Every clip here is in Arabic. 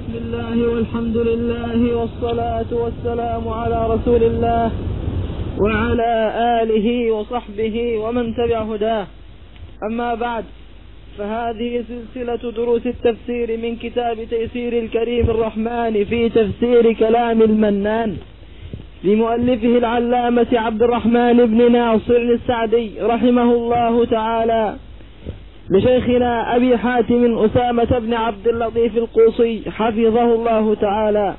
بسم الله والحمد لله والصلاة والسلام على رسول الله وعلى آله وصحبه ومن تبع هداه. أما بعد، فهذه سلسلة دروس التفسير من كتاب تيسير الكريم الرحمن في تفسير كلام المنان لمؤلفه العلامة عبد الرحمن بن ناصر السعدي رحمه الله تعالى، لشيخنا أبي حاتم أسامة بن عبد اللطيف القوصي حفظه الله تعالى.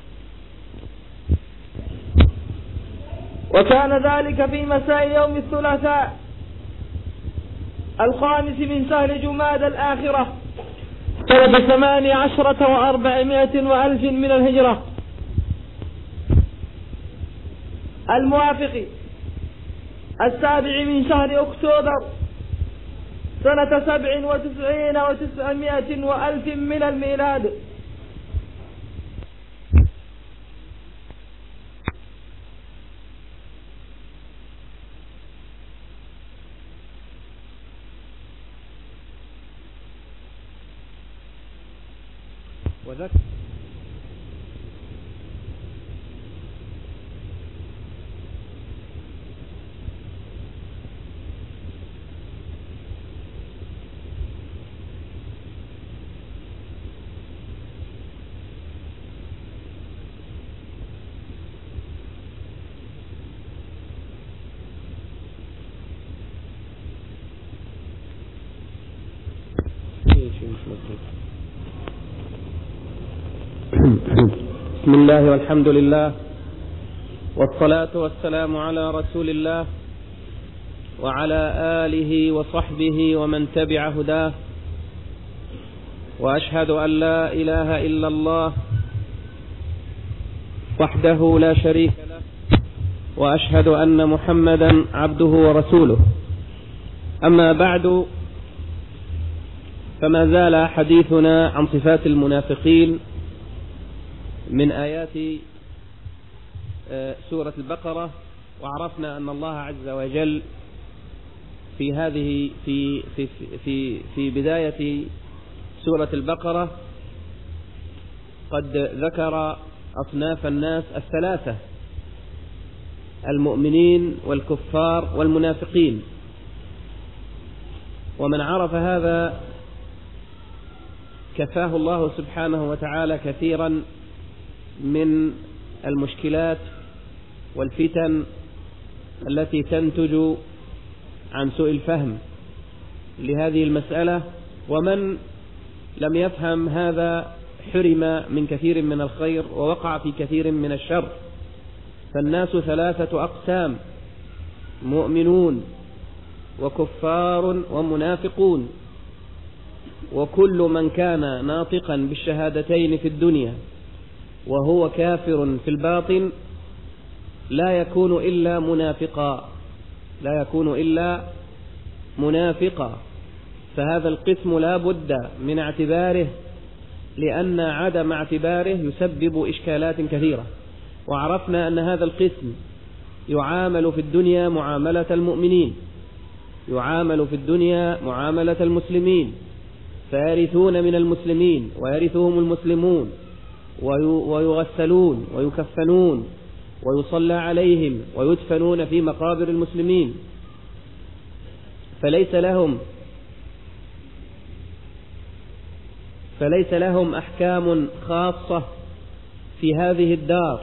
وكان ذلك في مساء يوم الثلاثاء 5 من شهر جمادى الآخرة سنة 18 و400 وألف من الهجرة، الموافق 7 من شهر أكتوبر سنة 97 و900 وألف من الميلاد. بسم الله والحمد لله والصلاة والسلام على رسول الله وعلى آله وصحبه ومن تبع هداه، وأشهد أن لا إله إلا الله وحده لا شريك له، وأشهد أن محمدا عبده ورسوله. أما بعد، فما زال حديثنا عن صفات المنافقين من آيات سورة البقرة، وعرفنا أن الله عز وجل في هذه في بداية سورة البقرة قد ذكر أصناف الناس الثلاثة: المؤمنين والكفار والمنافقين. ومن عرف هذا كفاه الله سبحانه وتعالى كثيرا من المشكلات والفتن التي تنتج عن سوء الفهم لهذه المسألة. ومن لم يفهم هذا حرم من كثير من الخير ووقع في كثير من الشر. فالناس 3 أقسام: مؤمنون وكفار ومنافقون. وكل من كان ناطقا بالشهادتين في الدنيا وهو كافر في الباطن لا يكون إلا منافقا. فهذا القسم لا بد من اعتباره، لأن عدم اعتباره يسبب إشكالات كثيرة. وعرفنا أن هذا القسم يعامل في الدنيا معاملة المؤمنين، يعامل في الدنيا معاملة المسلمين، فيرثون من المسلمين ويرثهم المسلمون، ويغسلون ويكفنون ويصلى عليهم ويدفنون في مقابر المسلمين، فليس لهم أحكام خاصة في هذه الدار.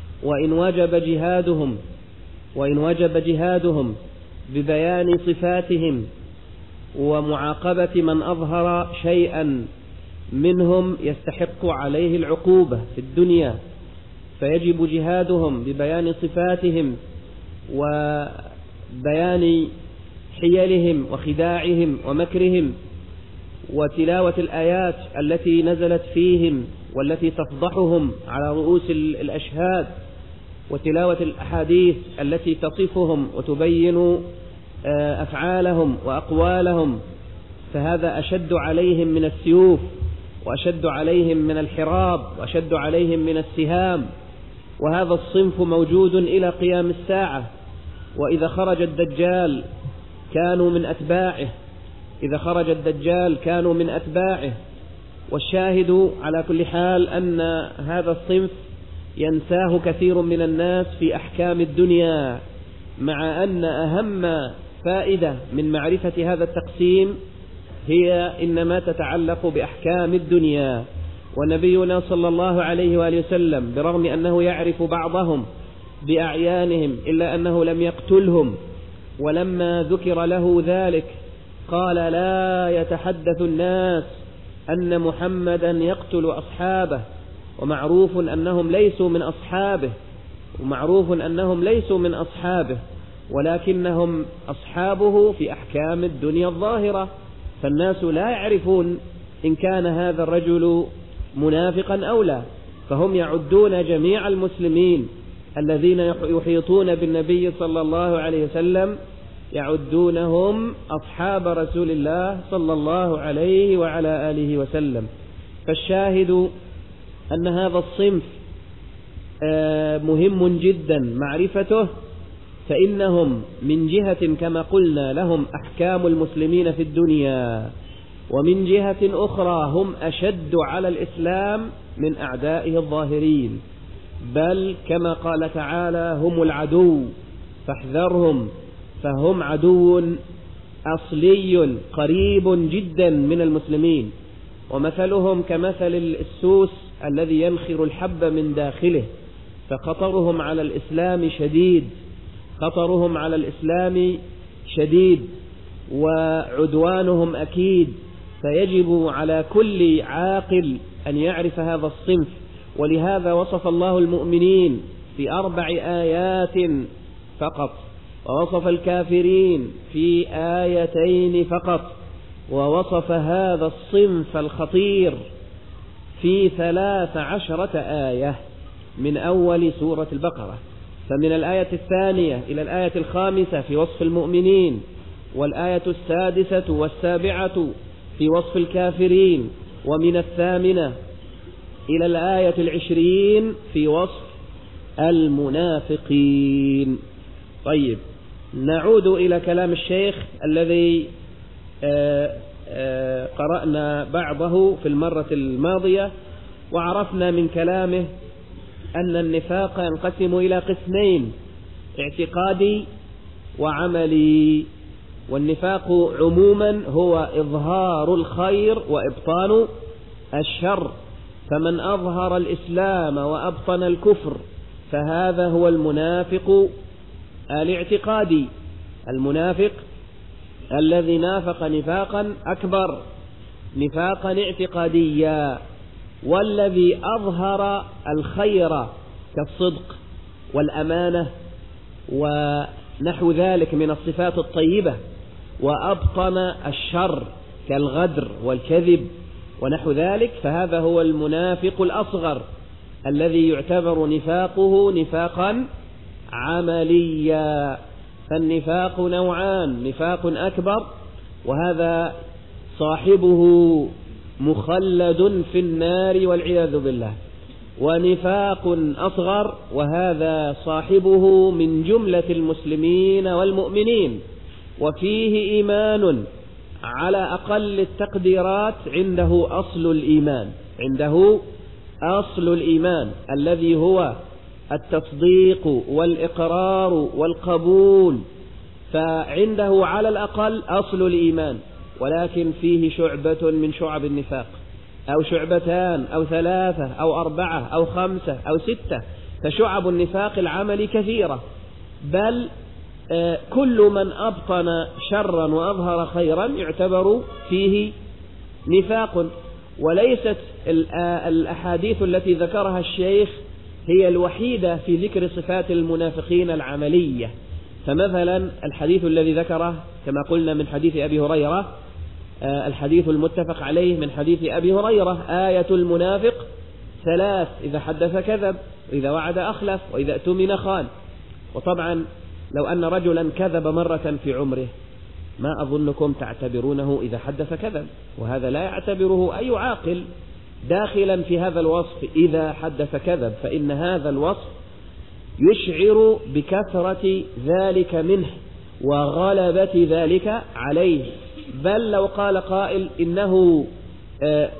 وإن وجب جهادهم ببيان صفاتهم ومعاقبة من أظهر شيئا منهم يستحق عليه العقوبة في الدنيا، فيجب جهادهم ببيان صفاتهم وبيان حيلهم وخداعهم ومكرهم، وتلاوة الآيات التي نزلت فيهم والتي تفضحهم على رؤوس الأشهاد، وتلاوة الأحاديث التي تصفهم وتبين أفعالهم وأقوالهم. فهذا أشد عليهم من السيوف، وأشد عليهم من الحراب، وأشد عليهم من السهام. وهذا الصنف موجود إلى قيام الساعة. وإذا خرج الدجال كانوا من أتباعه، والشاهد على كل حال أن هذا الصنف ينساه كثير من الناس في أحكام الدنيا، مع أن أهم فائدة من معرفة هذا التقسيم هي إنما تتعلق بأحكام الدنيا. ونبينا صلى الله عليه وآله وسلم برغم أنه يعرف بعضهم بأعيانهم إلا أنه لم يقتلهم، ولما ذكر له ذلك قال لا يتحدث الناس أن محمدا يقتل أصحابه، ومعروف أنهم ليسوا من أصحابه ولكنهم أصحابه في أحكام الدنيا الظاهرة، فالناس لا يعرفون إن كان هذا الرجل منافقا أو لا، فهم يعدون جميع المسلمين الذين يحيطون بالنبي صلى الله عليه وسلم يعدونهم أصحاب رسول الله صلى الله عليه وعلى آله وسلم. فالشاهد أن هذا الصنف مهم جدا معرفته، فإنهم من جهة كما قلنا لهم أحكام المسلمين في الدنيا، ومن جهة أخرى هم أشد على الإسلام من أعدائه الظاهرين، بل كما قال تعالى هم العدو فاحذرهم، فهم عدو أصلي قريب جدا من المسلمين، ومثلهم كمثل السوس الذي ينخر الحب من داخله، فخطرهم على الإسلام شديد وعدوانهم أكيد، فيجب على كل عاقل أن يعرف هذا الصنف. ولهذا وصف الله المؤمنين في 4 آيات فقط، ووصف الكافرين في 2 فقط، ووصف هذا الصنف الخطير في 13 آية من أول سورة البقرة. فمن الآية 2 إلى الآية 5 في وصف المؤمنين، والآية 6 و7 في وصف الكافرين، ومن 8 إلى الآية 20 في وصف المنافقين. طيب، نعود إلى كلام الشيخ الذي قرأنا بعضه في المرة الماضية، وعرفنا من كلامه أن النفاق ينقسم إلى قسمين: اعتقادي وعملي. والنفاق عموما هو إظهار الخير وإبطان الشر، فمن أظهر الإسلام وأبطن الكفر فهذا هو المنافق الاعتقادي، المنافق الذي نافق نفاقا أكبر، نفاقا اعتقاديا. والذي أظهر الخير كالصدق والأمانة ونحو ذلك من الصفات الطيبة، وأبطن الشر كالغدر والكذب ونحو ذلك، فهذا هو المنافق الأصغر الذي يعتبر نفاقه نفاقا عمليا. فالنفاق نوعان: نفاق أكبر وهذا صاحبه مخلد في النار والعياذ بالله، ونفاق أصغر وهذا صاحبه من جملة المسلمين والمؤمنين، وفيه إيمان على أقل التقديرات عنده أصل الإيمان الذي هو التصديق والإقرار والقبول، فعنده على الأقل أصل الإيمان، ولكن فيه شعبة من شعب النفاق، أو شعبتان أو 3 أو 4 أو 5 أو 6، فشعب النفاق العمل كثيرة، بل كل من أبطن شرا وأظهر خيرا يعتبر فيه نفاق. وليست الأحاديث التي ذكرها الشيخ هي الوحيدة في ذكر صفات المنافقين العملية. فمثلا الحديث الذي ذكره كما قلنا من حديث أبي هريرة، الحديث المتفق عليه من حديث أبي هريرة: آية المنافق 3: إذا حدث كذب، وإذا وعد أخلف، وإذا اؤتمن خان. وطبعا لو أن رجلا كذب مرة في عمره ما أظنكم تعتبرونه إذا حدث كذب، وهذا لا يعتبره أي عاقل داخلا في هذا الوصف إذا حدث كذب، فإن هذا الوصف يشعر بكثرة ذلك منه وغلبة ذلك عليه. بل لو قال قائل إنه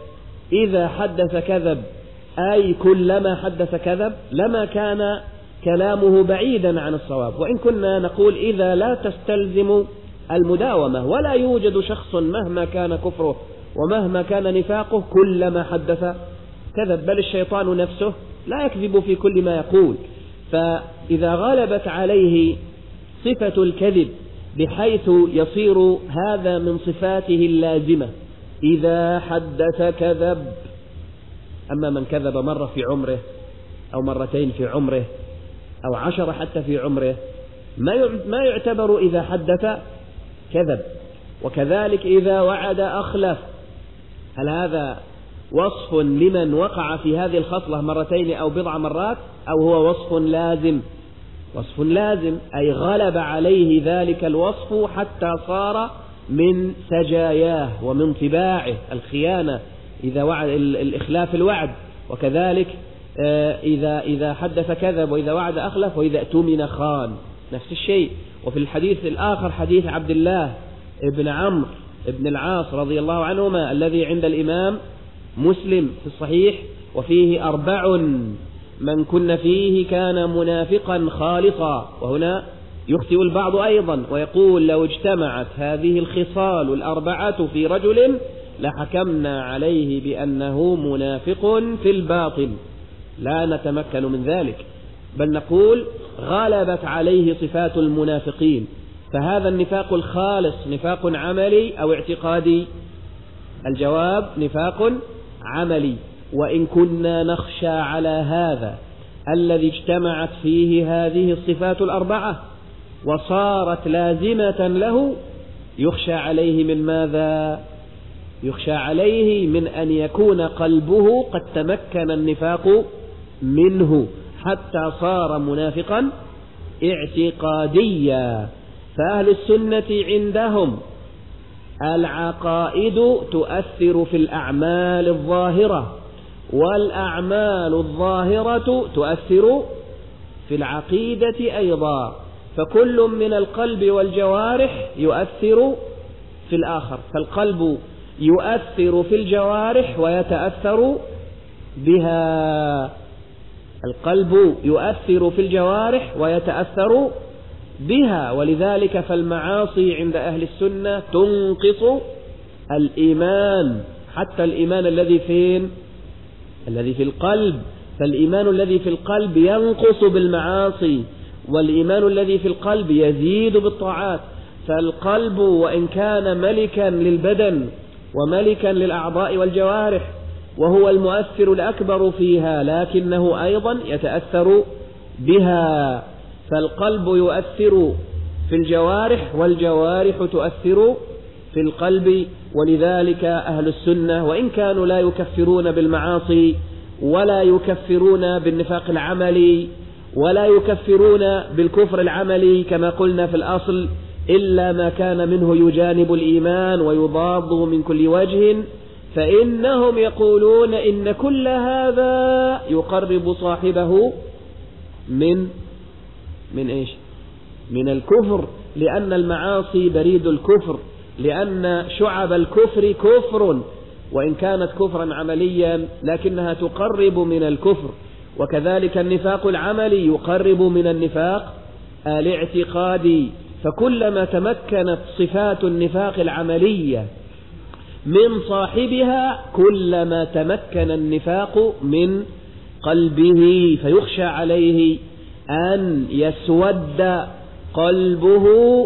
إذا حدث كذب، أي كلما حدث كذب، لما كان كلامه بعيدا عن الصواب. وإن كنا نقول إذا لا تستلزم المداومة، ولا يوجد شخص مهما كان كفره ومهما كان نفاقه كلما حدث كذب، بل الشيطان نفسه لا يكذب في كل ما يقول. فإذا غلبت عليه صفة الكذب بحيث يصير هذا من صفاته اللازمة، إذا حدث كذب. أما من كذب مرة في عمره أو مرتين في عمره أو 10 حتى في عمره ما يعتبر إذا حدث كذب. وكذلك إذا وعد أخلف، هل هذا وصف لمن وقع في هذه الخصلة مرتين أو بضع مرات، أو هو وصف لازم؟ وصف لازم، أي غلب عليه ذلك الوصف حتى صار من سجاياه ومن طباعه الخيانة، إذا وعد الإخلاف الوعد. وكذلك إذا حدث كذب، وإذا وعد أخلف، وإذا اؤتمن خان، نفس الشيء. وفي الحديث الآخر حديث عبد الله ابن عمرو ابن العاص رضي الله عنهما الذي عند الإمام مسلم في الصحيح، وفيه 4 من كن فيه كان منافقا خالصا. وهنا يخطئ البعض أيضا ويقول لو اجتمعت هذه الخصال 4 في رجل لحكمنا عليه بأنه منافق في الباطن، لا نتمكن من ذلك، بل نقول غلبت عليه صفات المنافقين. فهذا النفاق الخالص نفاق عملي أو اعتقادي؟ الجواب نفاق عملي. وإن كنا نخشى على هذا الذي اجتمعت فيه هذه الصفات 4 وصارت لازمة له، يخشى عليه من ماذا؟ يخشى عليه من أن يكون قلبه قد تمكن النفاق منه حتى صار منافقا اعتقاديا. فأهل السنة عندهم العقائد تؤثر في الأعمال الظاهرة، والأعمال الظاهرة تؤثر في العقيدة أيضا، فكل من القلب والجوارح يؤثر في الآخر. فالقلب يؤثر في الجوارح ويتأثر بها، القلب يؤثر في الجوارح ويتأثر بها. ولذلك فالمعاصي عند أهل السنة تنقص الإيمان، حتى الإيمان الذي في القلب. فالإيمان الذي في القلب ينقص بالمعاصي، والإيمان الذي في القلب يزيد بالطاعات. فالقلب وإن كان ملكا للبدن وملكا للأعضاء والجوارح وهو المؤثر الأكبر فيها، لكنه أيضا يتأثر بها. فالقلب يؤثر في الجوارح والجوارح تؤثر في القلب. ولذلك أهل السنة وإن كانوا لا يكفرون بالمعاصي ولا يكفرون بالنفاق العملي ولا يكفرون بالكفر العملي كما قلنا في الأصل، إلا ما كان منه يجانب الإيمان ويضاده من كل وجه، فإنهم يقولون إن كل هذا يقرب صاحبه من إيش؟ من الكفر، لأن المعاصي بريد الكفر، لأن شعب الكفر كفر، وإن كانت كفرا عمليا لكنها تقرب من الكفر. وكذلك النفاق العملي يقرب من النفاق الاعتقادي. فكلما تمكنت صفات النفاق العملية من صاحبها كلما تمكن النفاق من قلبه، فيخشى عليه أن يسود قلبه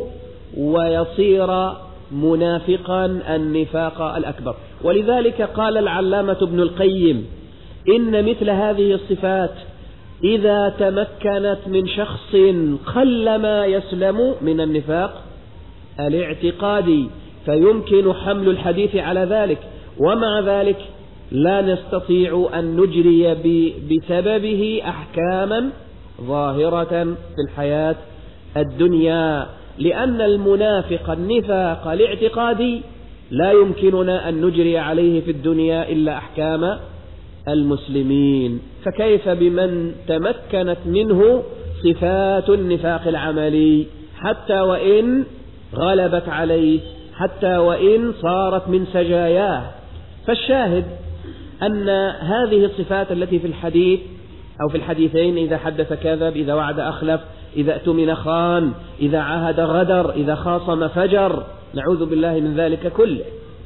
ويصير منافقا النفاق الأكبر. ولذلك قال العلامة ابن القيم إن مثل هذه الصفات إذا تمكنت من شخص قلما يسلم من النفاق الاعتقادي، فيمكن حمل الحديث على ذلك. ومع ذلك لا نستطيع أن نجري بسببه أحكاما ظاهرة في الحياة الدنيا، لأن المنافق النفاق الاعتقادي لا يمكننا أن نجري عليه في الدنيا إلا أحكام المسلمين. فكيف بمن تمكنت منه صفات النفاق العملي حتى وإن غلبت عليه، حتى وإن صارت من سجاياه؟ فالشاهد أن هذه الصفات التي في الحديث أو في الحديثين، إذا حدث كذب، إذا وعد أخلف، إذا اؤتمن خان، إذا عاهد غدر، إذا خاصم فجر، نعوذ بالله من ذلك كله،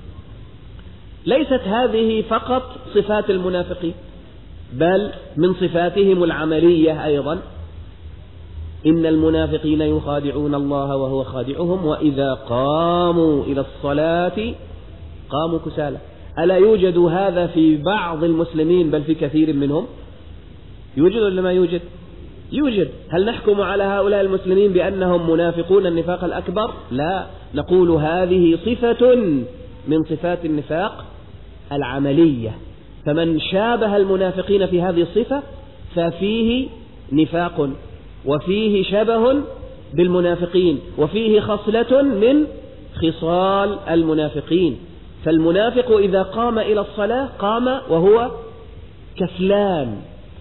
ليست هذه فقط صفات المنافقين، بل من صفاتهم العملية أيضا. إن المنافقين يخادعون الله وهو خادعهم وإذا قاموا إلى الصلاة قاموا كسالى. ألا يوجد هذا في بعض المسلمين بل في كثير منهم؟ يوجد ولا ما يوجد؟ يوجد. هل نحكم على هؤلاء المسلمين بأنهم منافقون النفاق الأكبر؟ لا، نقول هذه صفة من صفات النفاق العملية، فمن شابه المنافقين في هذه الصفة ففيه نفاق وفيه شبه بالمنافقين وفيه خصلة من خصال المنافقين. فالمنافق إذا قام إلى الصلاة قام وهو كسلان،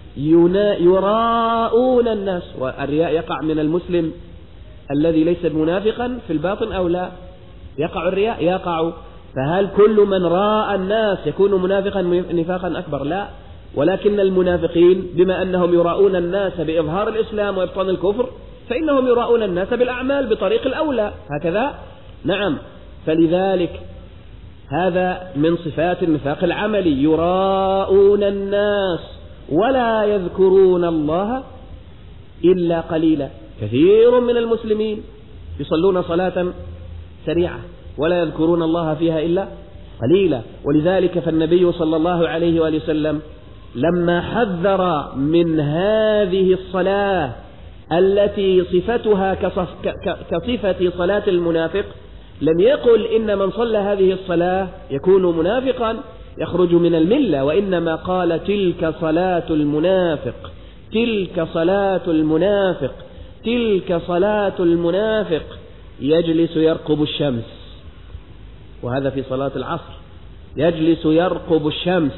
يراءون الناس. والرياء يقع من المسلم الذي ليس منافقا في الباطن أو لا؟ يقع الرياء؟ يقع. فهل كل من راء الناس يكون منافقا نفاقا أكبر؟ لا، ولكن المنافقين بما أنهم يراءون الناس بإظهار الإسلام وإبطان الكفر فإنهم يراءون الناس بالأعمال بطريق الأولى، هكذا. نعم، فلذلك هذا من صفات النفاق العملي، يراءون الناس ولا يذكرون الله إلا قليلا. كثير من المسلمين يصلون صلاة سريعة ولا يذكرون الله فيها إلا قليلا. ولذلك فالنبي صلى الله عليه وآله وسلم لما حذر من هذه الصلاة التي صفتها كصفة صلاة المنافق لم يقل إن من صلى هذه الصلاة يكون منافقا يخرج من الملة، وإنما قال تلك صلاة المنافق، تلك صلاة المنافق، تلك صلاة المنافق يجلس يرقب الشمس. وهذا في صلاة العصر، يجلس يرقب الشمس.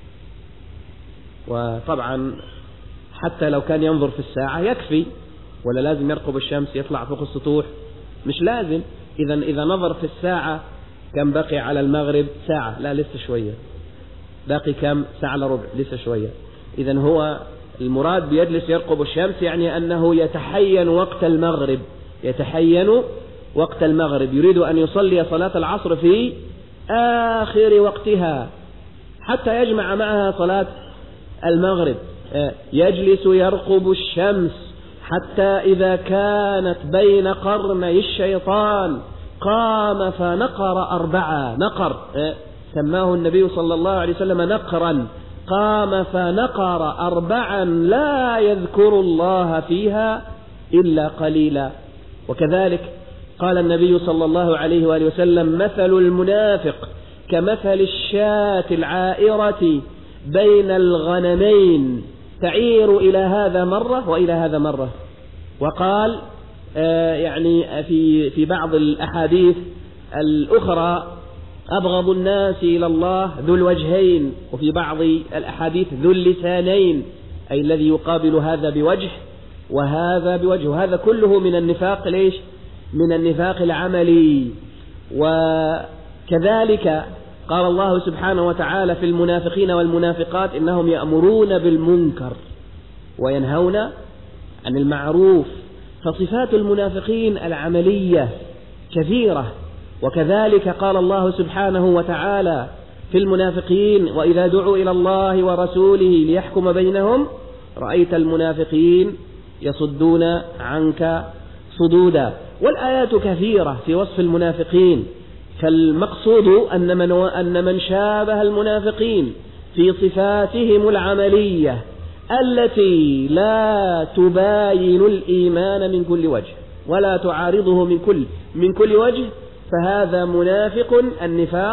وطبعا حتى لو كان ينظر في الساعة يكفي، ولا لازم يرقب الشمس يطلع فوق السطوح؟ مش لازم. إذا نظر في الساعة كم بقي على المغرب؟ ساعة، لا لسه شوية. باقي كم؟ ساعة إلا ربع، لسه شوية. إذن هو المراد بيجلس يرقب الشمس يعني أنه يتحين وقت المغرب، يتحين وقت المغرب، يريد أن يصلي صلاة العصر في آخر وقتها حتى يجمع معها صلاة المغرب. يجلس يرقب الشمس حتى إذا كانت بين قرني الشيطان قام فنقر 4. نقر سماه النبي صلى الله عليه وسلم نقرا. قام فنقر 4 لا يذكر الله فيها إلا قليلا. وكذلك قال النبي صلى الله عليه وآله وسلم مثل المنافق كمثل الشاة العائرة بين الغنمين تعير إلى هذا مرة وإلى هذا مرة. وقال يعني في بعض الأحاديث الأخرى أبغض الناس إلى الله ذو الوجهين، وفي بعض الأحاديث ذو اللسانين، أي الذي يقابل هذا بوجه وهذا بوجه. وهذا كله من النفاق. ليش؟ من النفاق العملي. وكذلك قال الله سبحانه وتعالى في المنافقين والمنافقات إنهم يأمرون بالمنكر وينهون عن المعروف. فصفات المنافقين العملية كثيرة. وكذلك قال الله سبحانه وتعالى في المنافقين وإذا دعوا إلى الله ورسوله ليحكم بينهم رأيت المنافقين يصدون عنك صدودا. والآيات كثيرة في وصف المنافقين. فالمقصود أن من شابه المنافقين في صفاتهم العملية التي لا تباين الإيمان من كل وجه ولا تعارضه من كل وجه فهذا منافق النفاق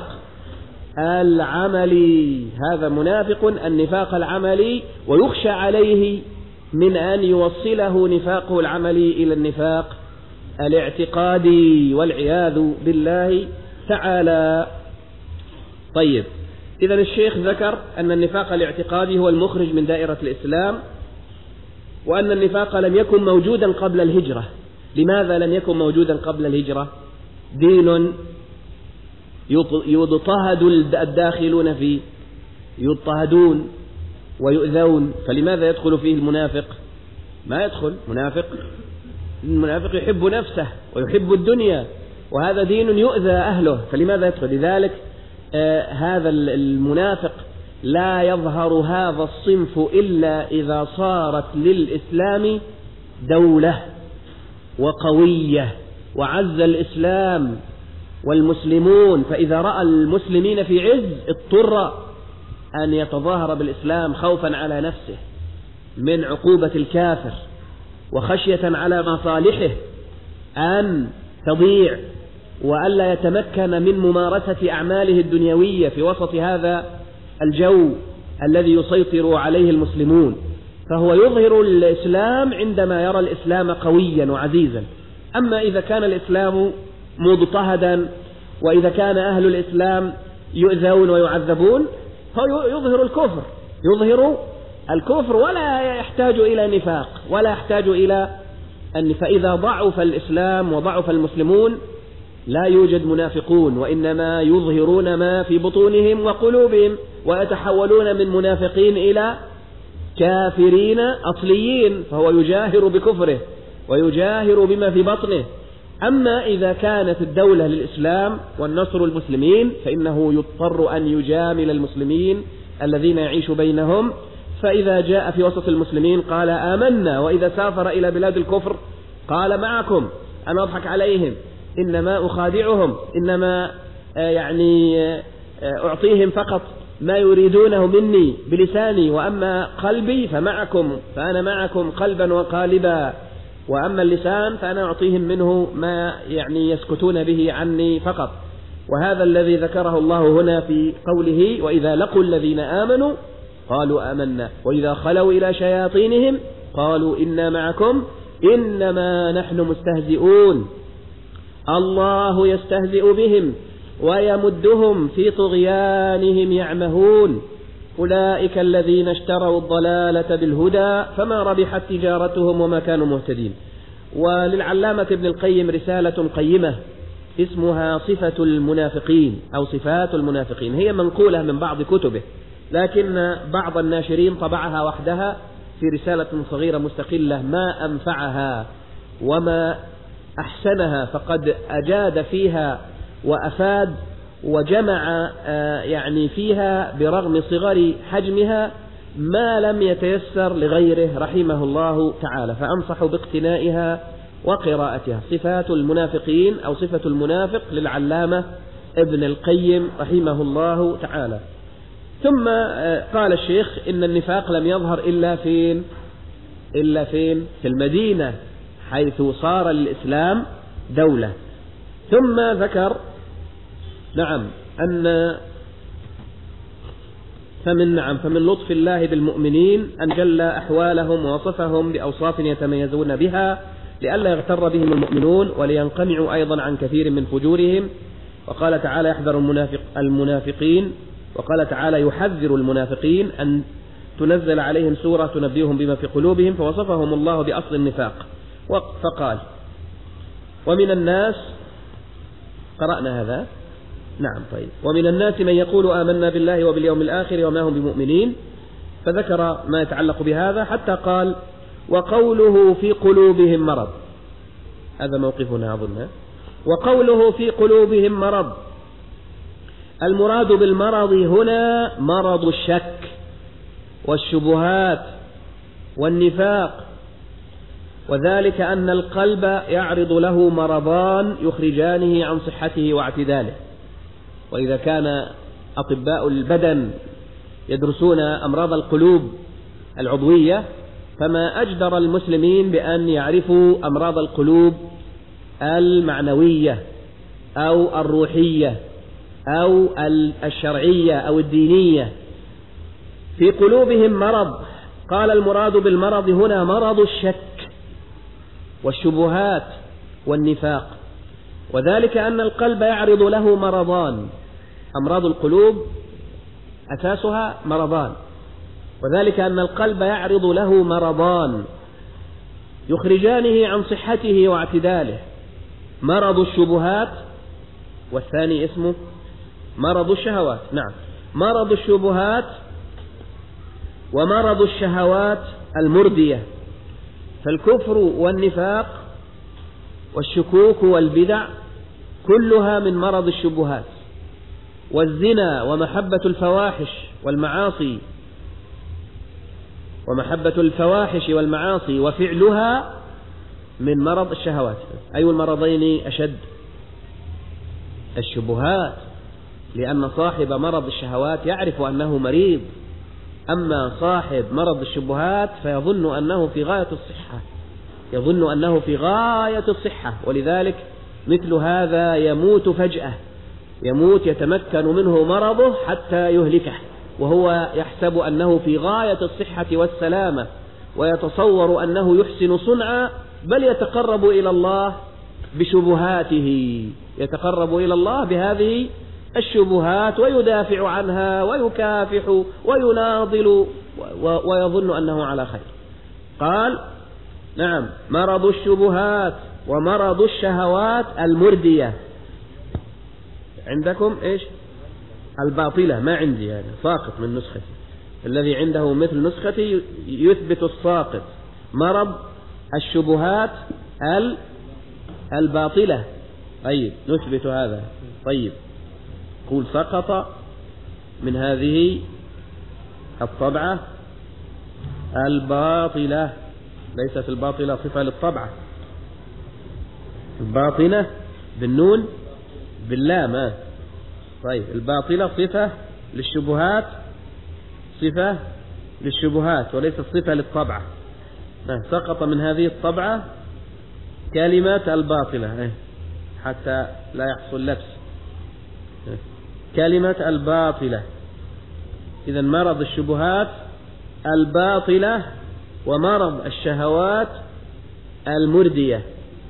العملي. هذا منافق النفاق العملي، ويخشى عليه من أن يوصله نفاقه العملي إلى النفاق الاعتقادي والعياذ بالله تعالى. طيب، إذا الشيخ ذكر أن النفاق الاعتقادي هو المخرج من دائرة الإسلام، وأن النفاق لم يكن موجودا قبل الهجرة. لماذا لم يكن موجودا قبل الهجرة؟ دين يضطهد الداخلون فيه، يضطهدون ويؤذون، فلماذا يدخل فيه المنافق؟ ما يدخل المنافق يحب نفسه ويحب الدنيا، وهذا دين يؤذى أهله، فلماذا يدخل؟ لذلك هذا المنافق لا يظهر هذا الصنف إلا إذا صارت للإسلام دولة وقوية وعز الإسلام والمسلمون، فإذا رأى المسلمين في عز اضطر أن يتظاهر بالإسلام خوفا على نفسه من عقوبة الكافر وخشية على مصالحه أن تضيع وألا يتمكن من ممارسة أعماله الدنيوية في وسط هذا الجو الذي يسيطر عليه المسلمون. فهو يظهر الإسلام عندما يرى الإسلام قويا وعزيزا. أما إذا كان الإسلام مضطهدا وإذا كان أهل الإسلام يؤذون ويعذبون فهو يظهر الكفر ولا يحتاج إلى نفاق ولا يحتاج إلى فإذا ضعف الإسلام وضعف المسلمون لا يوجد منافقون، وإنما يظهرون ما في بطونهم وقلوبهم ويتحولون من منافقين إلى كافرين أصليين، فهو يجاهر بكفره ويجاهر بما في بطنه. أما إذا كانت الدولة للإسلام والنصر المسلمين فإنه يضطر أن يجامل المسلمين الذين يعيش بينهم، فإذا جاء في وسط المسلمين قال آمنا، وإذا سافر إلى بلاد الكفر قال معكم، أنا أضحك عليهم، إنما أخادعهم، إنما أعطيهم فقط ما يريدونه مني بلساني، وأما قلبي فمعكم، فأنا معكم قلبا وقالبا، وأما اللسان فأنا أعطيهم منه ما يسكتون به عني فقط. وهذا الذي ذكره الله هنا في قوله وإذا لقوا الذين آمنوا قالوا آمنا وإذا خلوا إلى شياطينهم قالوا إنا معكم إنما نحن مستهزئون. الله يستهزئ بهم ويمدهم في طغيانهم يعمهون، أولئك الذين اشتروا الضلالة بالهدى فما ربحت تجارتهم وما كانوا مهتدين. وللعلامة ابن القيم رسالة قيمة اسمها صفة المنافقين أو صفات المنافقين، هي منقولة من بعض كتبه، لكن بعض الناشرين طبعها وحدها في رسالة صغيرة مستقلة ما أنفعها وما أحسنها، فقد أجاد فيها وأفاد وجمع فيها برغم صغر حجمها ما لم يتيسر لغيره رحمه الله تعالى، فأنصح باقتنائها وقراءتها. صفات المنافقين أو صفة المنافق للعلامة ابن القيم رحمه الله تعالى. ثم قال الشيخ إن النفاق لم يظهر إلا فين؟ في المدينة حيث صار الإسلام دولة. ثم ذكر فمن لطف الله بالمؤمنين أن جل أحوالهم ووصفهم بأوصاف يتميزون بها لئلا يغتر بهم المؤمنون ولينقمعوا أيضا عن كثير من فجورهم. وقال تعالى يحذر المنافقين، وقال تعالى يحذر المنافقين أن تنزل عليهم سورة تنبئهم بما في قلوبهم، فوصفهم الله بأصل النفاق فقال ومن الناس، قرأنا هذا نعم طيب، ومن الناس من يقول آمنا بالله وباليوم الآخر وما هم بمؤمنين، فذكر ما يتعلق بهذا حتى قال وقوله في قلوبهم مرض، هذا موقفنا أظن، وقوله في قلوبهم مرض، المراد بالمرض هنا مرض الشك والشبهات والنفاق، وذلك أن القلب يعرض له مرضان يخرجانه عن صحته واعتداله. وإذا كان أطباء البدن يدرسون أمراض القلوب العضوية فما أجدر المسلمين بأن يعرفوا أمراض القلوب المعنوية أو الروحية أو الشرعية أو الدينية. في قلوبهم مرض، قال المراد بالمرض هنا مرض الشك والشبهات والنفاق، وذلك أن القلب يعرض له مرضان، أمراض القلوب أساسها مرضان، وذلك أن القلب يعرض له مرضان يخرجانه عن صحته واعتداله، مرض الشبهات والثاني اسمه مرض الشهوات. نعم، مرض الشبهات ومرض الشهوات المردية. فالكفر والنفاق والشكوك والبدع كلها من مرض الشبهات. والزنا ومحبة الفواحش والمعاصي وفعلها من مرض الشهوات. أي المرضين أشد؟ الشبهات، لأن صاحب مرض الشهوات يعرف أنه مريض، أما صاحب مرض الشبهات فيظن أنه في غاية الصحة، ولذلك مثل هذا يموت فجأة، يتمكن منه مرضه حتى يهلكه، وهو يحسب أنه في غاية الصحة والسلامة، ويتصور أنه يحسن صنعا، بل يتقرب إلى الله بشبهاته، يتقرب إلى الله بهذه الشبهات ويدافع عنها ويكافح ويناضل ويظن أنه على خير. قال نعم مرض الشبهات ومرض الشهوات المردية. عندكم إيش؟ الباطلة، ما عندي يعني ساقط من نسختي، الذي عنده مثل نسختي يثبت الساقط. مرض الشبهات الباطلة. طيب نثبت هذا. طيب قول سقط من هذه الطبعة الباطلة، ليست الباطلة صفة للطبعة، الباطنة بالنون باللام. طيب الباطلة صفة للشبهات وليست صفة للطبعة. سقط من هذه الطبعة كلمة الباطلة حتى لا يحصل لبس. كلمة الباطلة. إذن مرض الشبهات الباطلة ومرض الشهوات المردية.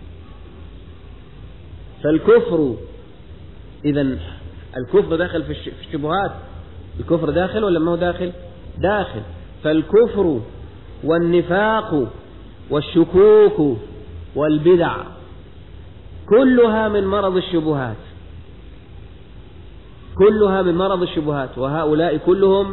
فالكفر، إذن الكفر داخل في الشبهات. الكفر داخل ولا ما هو داخل؟ داخل. فالكفر والنفاق والشكوك والبدع كلها من مرض الشبهات، وهؤلاء كلهم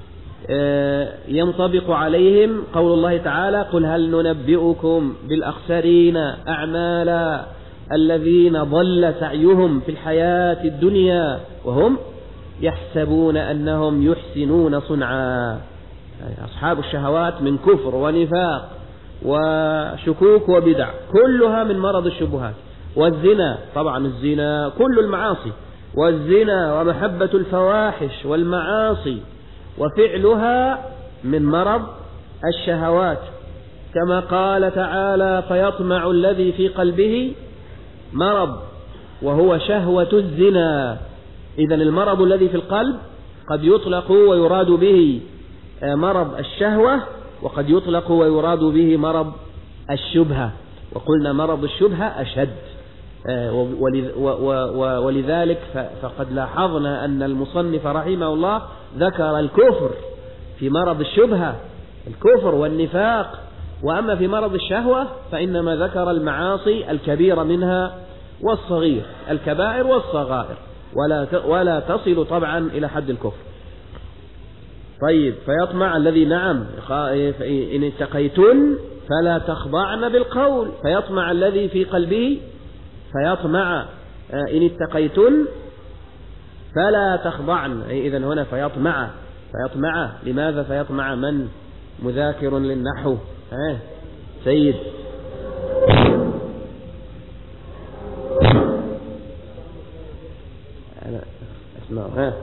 ينطبق عليهم قول الله تعالى: قل هل ننبئكم بالأخسرين أعمالا الذين ضل سعيهم في الحياة الدنيا وهم يحسبون أنهم يحسنون صنعا. أصحاب الشهوات من كفر ونفاق وشكوك وبدع كلها من مرض الشبهات. والزنا، طبعا الزنا كل المعاصي، والزنا ومحبة الفواحش والمعاصي وفعلها من مرض الشهوات، كما قال تعالى: فيطمع الذي في قلبه مرض وهو شهوة الزنا. إذن المرض الذي في القلب قد يطلق ويراد به مرض الشهوة، وقد يطلق ويراد به مرض الشبهة، وقلنا مرض الشبهة أشد. ولذلك فقد لاحظنا أن المصنف رحمه الله ذكر الكفر في مرض الشبهة، الكفر والنفاق، وأما في مرض الشهوة فإنما ذكر المعاصي الكبيرة منها والصغير، الكبائر والصغائر، ولا تصل طبعا إلى حد الكفر. طيب فيطمع الذي، نعم، إن اتقيتن فلا تخضعن بالقول، فيطمع الذي في قلبه، فيطمع إن اتقيتن فلا تخضعن. إذن هنا فيطمع لماذا فيطمع؟ من مذاكر للنحو؟ سيد اسمعوا.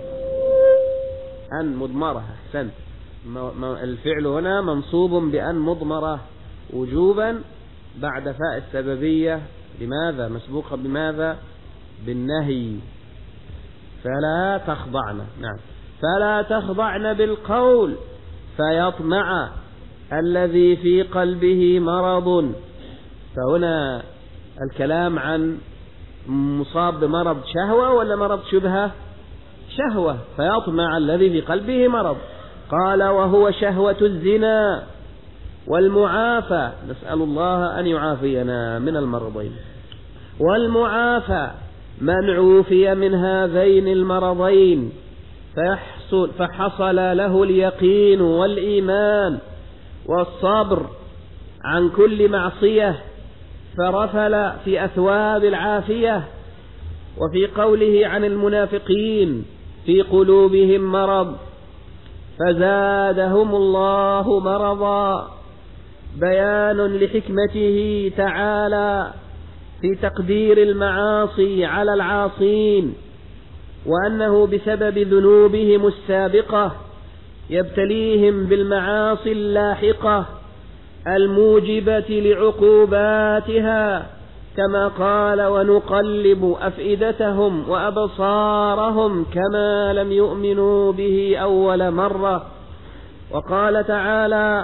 أن مضمرة، أحسنت. الفعل هنا منصوب بأن مضمرة وجوبا بعد فاء السببية. لماذا مسبوقة بماذا؟ بالنهي. فلا تخضعن، نعم، فلا تخضعن بالقول فيطمع الذي في قلبه مرض. فهنا الكلام عن مصاب بمرض شهوة ولا مرض شبهة؟ شهوة. فيطمع الذي في قلبه مرض. قال: وهو شهوة الزنا والمعافى. نسأل الله أن يعافينا من المرضين. والمعافى من عوفي من هذين المرضين فحصل له اليقين والإيمان والصبر عن كل معصية، فرفل في أثواب العافية. وفي قوله عن المنافقين في قلوبهم مرض فزادهم الله مرضا، بيان لحكمته تعالى في تقدير المعاصي على العاصين، وأنه بسبب ذنوبهم السابقة يبتليهم بالمعاصي اللاحقة الموجبة لعقوباتها، كما قال ونقلب أفئدتهم وأبصارهم كما لم يؤمنوا به أول مرة. وقال تعالى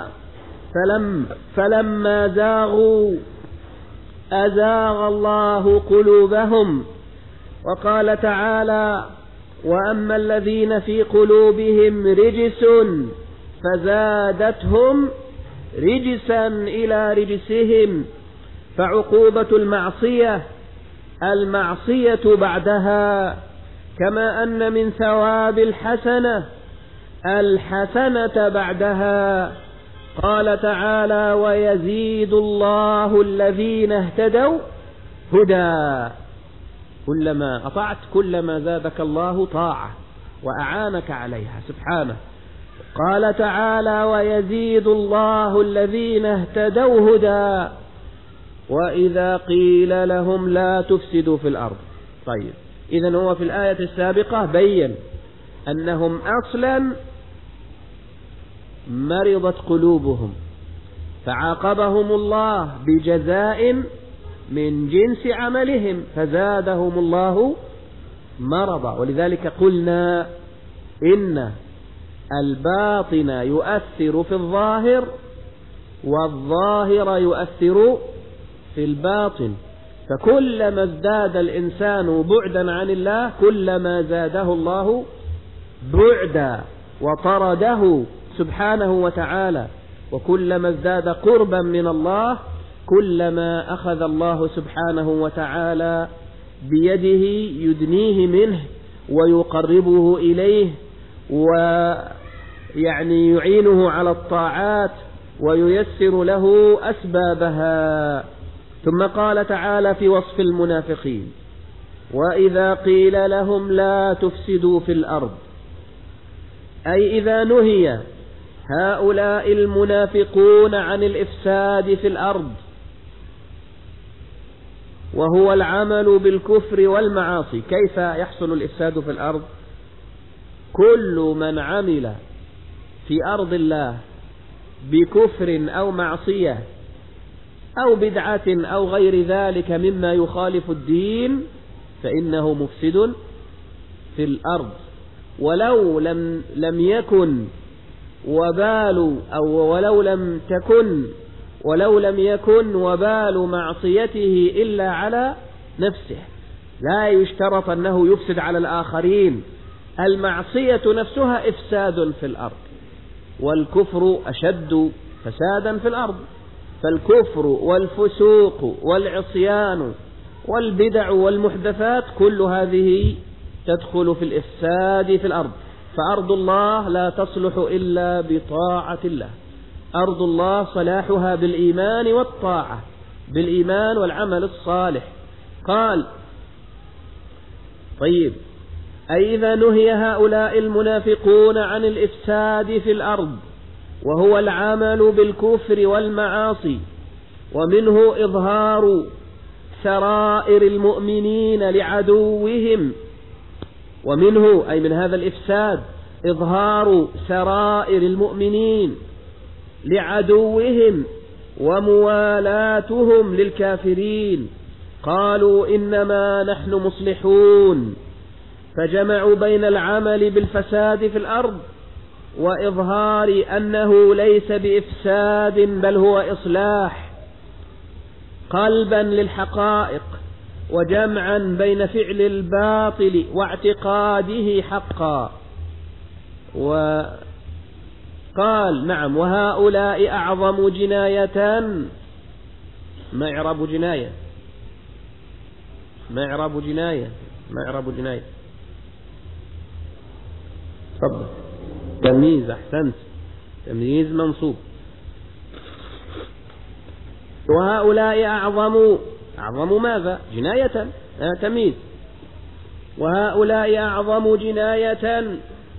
فلما زاغوا أزاغ الله قلوبهم. وقال تعالى وأما الذين في قلوبهم رجس فزادتهم رجسا إلى رجسهم، فعقوبة المعصية بعدها، كما أن من ثواب الحسنة بعدها. قال تعالى ويزيد الله الذين اهتدوا هدى. كلما أطعت كلما زادك الله طاعة وأعانك عليها سبحانه. قال تعالى ويزيد الله الذين اهتدوا هدى وإذا قيل لهم لا تفسدوا في الأرض. طيب، إذن هو في الآية السابقة بين أنهم أصلا مرضت قلوبهم، فعاقبهم الله بجزاء من جنس عملهم فزادهم الله مرضا. ولذلك قلنا إن الباطن يؤثر في الظاهر والظاهر يؤثر في الباطن، فكلما ازداد الإنسان بعدا عن الله كلما زاده الله بعدا وطرده سبحانه وتعالى، وكلما ازداد قربا من الله كلما أخذ الله سبحانه وتعالى بيده يدنيه منه ويقربه إليه، ويعني يعينه على الطاعات وييسر له أسبابها. ثم قال تعالى في وصف المنافقين وإذا قيل لهم لا تفسدوا في الأرض، أي إذا نهي هؤلاء المنافقون عن الإفساد في الأرض، وهو العمل بالكفر والمعاصي. كيف يحصل الإفساد في الأرض؟ كل من عمل في أرض الله بكفر أو معصية أو بدعة أو غير ذلك مما يخالف الدين فإنه مفسد في الأرض، ولو لم يكن وبال أو ولو لم يكن وبال معصيته إلا على نفسه. لا يشترط أنه يفسد على الآخرين، المعصية نفسها إفساد في الأرض، والكفر أشد فسادا في الأرض. فالكفر والفسوق والعصيان والبدع والمحدثات كل هذه تدخل في الإفساد في الأرض. فأرض الله لا تصلح إلا بطاعة الله، أرض الله صلاحها بالإيمان والطاعة، بالإيمان والعمل الصالح. قال طيب أي إذا نهي هؤلاء المنافقون عن الإفساد في الأرض وهو العمل بالكفر والمعاصي، ومنه إظهار سرائر المؤمنين لعدوهم، ومنه أي من هذا الإفساد إظهار سرائر المؤمنين لعدوهم وموالاتهم للكافرين. قالوا إنما نحن مصلحون، فجمعوا بين العمل بالفساد في الأرض وإظهار أنه ليس بإفساد بل هو إصلاح قلبا للحقائق، وجمعا بين فعل الباطل واعتقاده حقا. وقال نعم وهؤلاء أعظم جناية. ما إعراب جناية؟ تفضل. تمييز، أحسنت، تمييز منصوب. وهؤلاء أعظم ماذا؟ جناية، تمييز. وهؤلاء أعظم جناية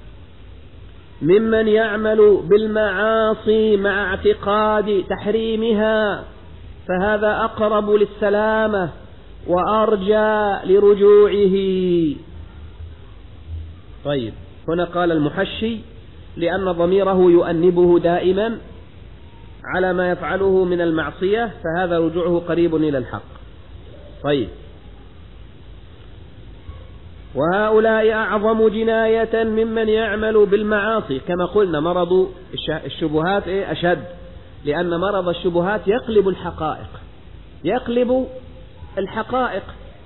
ممن يعمل بالمعاصي مع اعتقاد تحريمها، فهذا أقرب للسلامة وأرجى لرجوعه. طيب، هنا قال المحشي لأن ضميره يؤنبه دائما على ما يفعله من المعصية، فهذا رجوعه قريب إلى الحق. طيب، وهؤلاء أعظم جناية ممن يعمل بالمعاصي. كما قلنا مرض الشبهات أشد، لأن مرض الشبهات يقلب الحقائق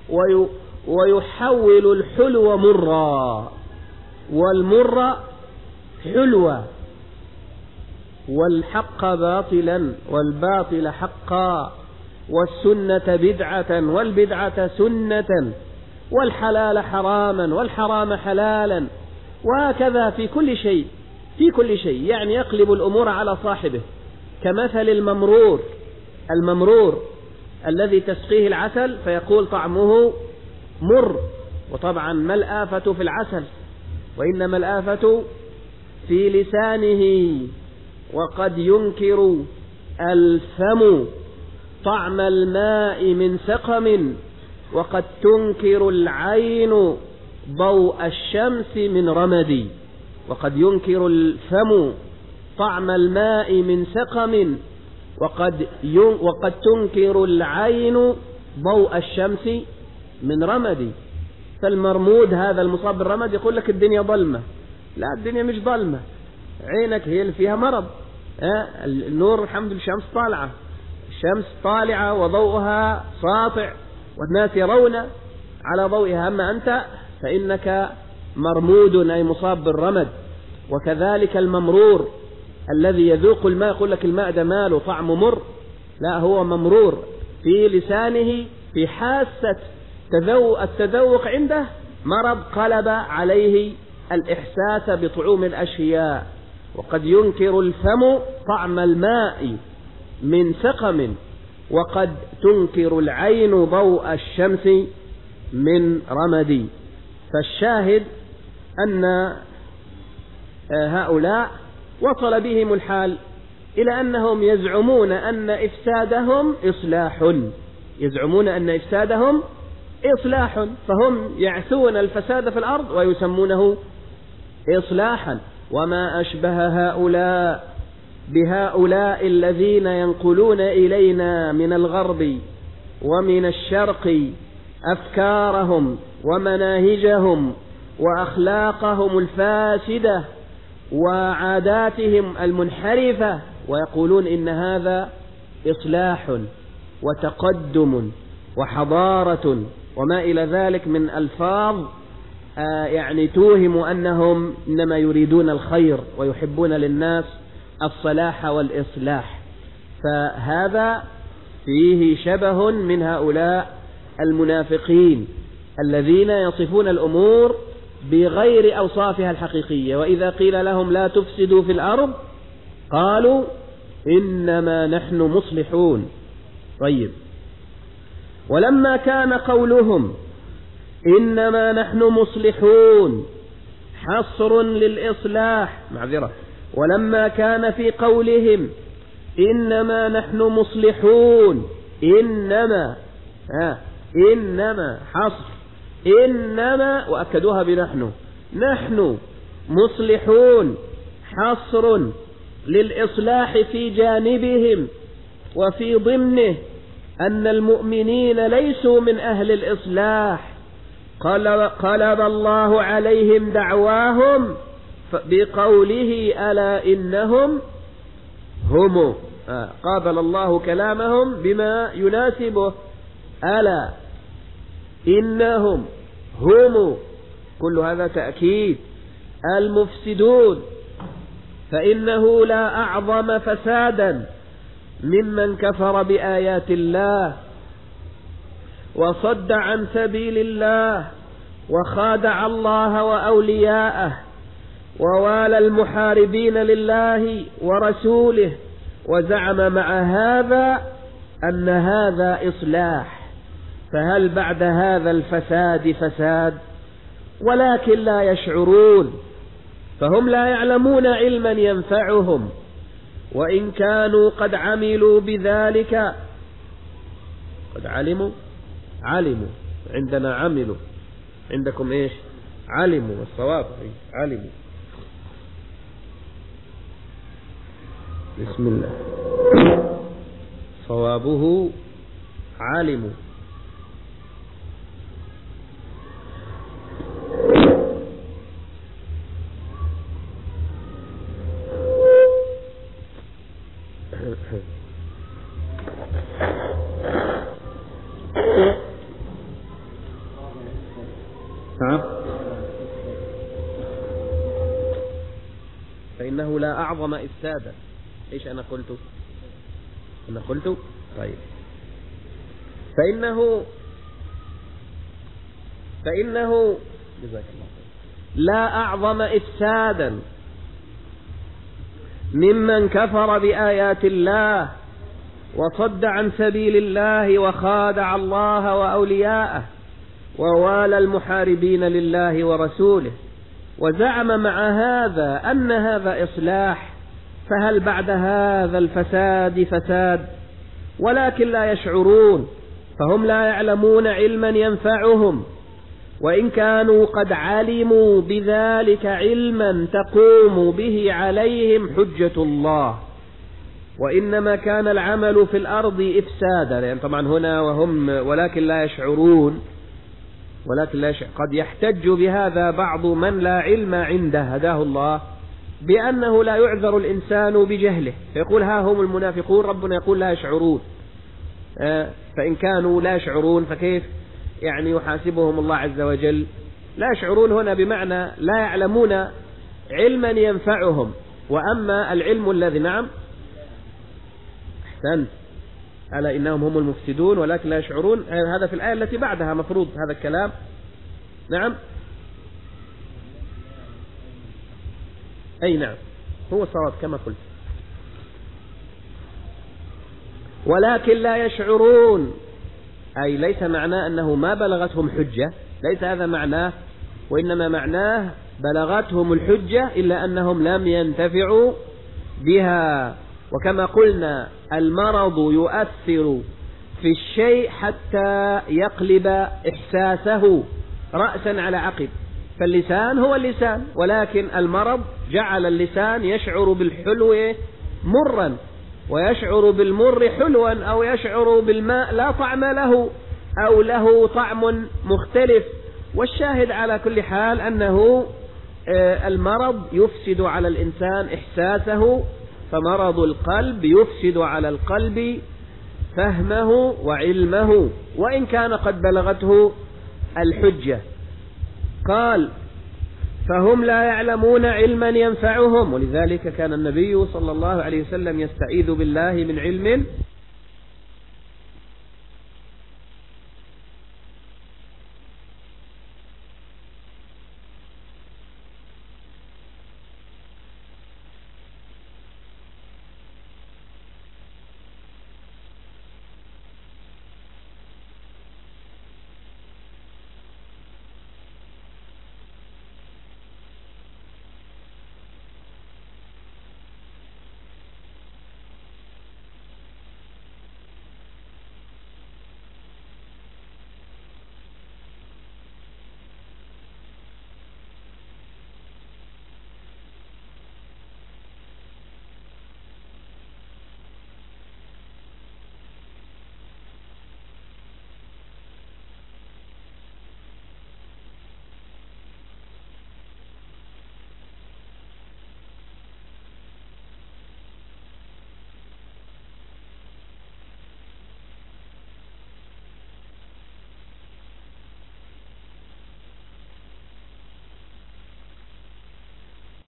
ويحول الحلو مرا والمر حلوة والحق باطلا والباطل حقا والسنة بدعة والبدعة سنة والحلال حراما والحرام حلالا، وهكذا في كل شيء. يعني يقلب الأمور على صاحبه، كمثل الممرور الذي تسقيه العسل فيقول طعمه مر. وطبعا ما الآفة في العسل، وإنما الآفة في لسانه. وقد ينكر الفم طعم الماء من سقم، وقد تنكر العين ضوء الشمس من رمد. وقد ينكر الفم طعم الماء من سقم، وقد تنكر العين ضوء الشمس من رمد. فالمرمود هذا المصاب بالرمد يقول لك الدنيا ظلمة. لا، الدنيا مش ظلمة، عينك هي اللي فيها مرض. النور الحمد لله، الشمس طالعة وضوءها ساطع والناس يرون على ضوئها، أما أنت فإنك مرمود أي مصاب بالرمد. وكذلك الممرور الذي يذوق الماء يقول لك الماء ده ماله طعم مر، لا، هو ممرور في لسانه، في حاسة التذوق عنده مرض قلب عليه الإحساس بطعوم الأشياء. وقد ينكر الفم طعم الماء من سقم، وقد تنكر العين ضوء الشمس من رمد. فالشاهد أن هؤلاء وصل بهم الحال إلى أنهم يزعمون أن إفسادهم إصلاح، فهم يعثون الفساد في الأرض ويسمونه إصلاحا. وما أشبه هؤلاء بهؤلاء الذين ينقلون إلينا من الغرب ومن الشرق أفكارهم ومناهجهم وأخلاقهم الفاسدة وعاداتهم المنحرفة، ويقولون إن هذا إصلاح وتقدم وحضارة وما إلى ذلك من ألفاظ يعني توهم أنهم إنما يريدون الخير ويحبون للناس الصلاح والإصلاح. فهذا فيه شبه من هؤلاء المنافقين الذين يصفون الأمور بغير أوصافها الحقيقية، وإذا قيل لهم لا تفسدوا في الأرض قالوا إنما نحن مصلحون. طيب، ولما كان قولهم إنما نحن مصلحون حصر للإصلاح، ولما كان في قولهم إنما نحن مصلحون، إنما حصر، إنما وأكدوها بنحن، نحن مصلحون حصر للإصلاح في جانبهم وفي ضمنه أن المؤمنين ليسوا من أهل الإصلاح. قلب الله عليهم دعواهم بقوله ألا إنهم هم، قابل الله كلامهم بما يناسبه، ألا إنهم هم، كل هذا تأكيد. المفسدون، فإنه لا أعظم فسادا ممن كفر بآيات الله وصد عن سبيل الله وخادع الله وأولياءه ووالى المحاربين لله ورسوله، وزعم مع هذا أن هذا إصلاح، فهل بعد هذا الفساد فساد؟ ولكن لا يشعرون، فهم لا يعلمون علما ينفعهم، وإن كانوا قد عملوا بذلك. قد علموا عندنا عملوا، عندكم إيش؟ علموا، والصواب علموا. بسم الله، صوابه علموا. فإنه لا أعظم إفسادا. إيش أنا قلت؟ طيب، فإنه لا أعظم إفسادا ممن كفر بآيات الله وصد عن سبيل الله وخادع الله وأولياءه ووالى المحاربين لله ورسوله، وزعم مع هذا أن هذا إصلاح، فهل بعد هذا الفساد فساد؟ ولكن لا يشعرون، فهم لا يعلمون علما ينفعهم، وإن كانوا قد علموا بذلك علما تقوم به عليهم حجة الله، وإنما كان العمل في الأرض إفسادا. يعني طبعا هنا وهم ولكن لا يشعرون، قد يحتج بهذا بعض من لا علم عنده هداه الله، بأنه لا يعذر الإنسان بجهله، فيقول ها هم المنافقون، ربنا يقول لا يشعرون، فإن كانوا لا يشعرون فكيف يعني يحاسبهم الله عز وجل؟ لا يشعرون هنا بمعنى لا يعلمون علما ينفعهم. وأما العلم الذي نعم أحسنت، ألا إنهم هم المفسدون ولكن لا يشعرون، هذا في الآية التي بعدها مفروض هذا الكلام. نعم، أي نعم، هو صواب كما قلت، ولكن لا يشعرون، أي ليس معناه أنه ما بلغتهم حجة، ليس هذا معناه، وإنما معناه بلغتهم الحجة إلا أنهم لم ينتفعوا بها. وكما قلنا المرض يؤثر في الشيء حتى يقلب إحساسه رأسا على عقب، فاللسان هو اللسان، ولكن المرض جعل اللسان يشعر بالحلو مرا، ويشعر بالمر حلوا، أو يشعر بالماء لا طعم له، أو له طعم مختلف. والشاهد على كل حال أنه المرض يفسد على الإنسان إحساسه، فمرض القلب يفسد على القلب فهمه وعلمه، وإن كان قد بلغته الحجة. قال فهم لا يعلمون علما ينفعهم، ولذلك كان النبي صلى الله عليه وسلم يستعيذ بالله من علم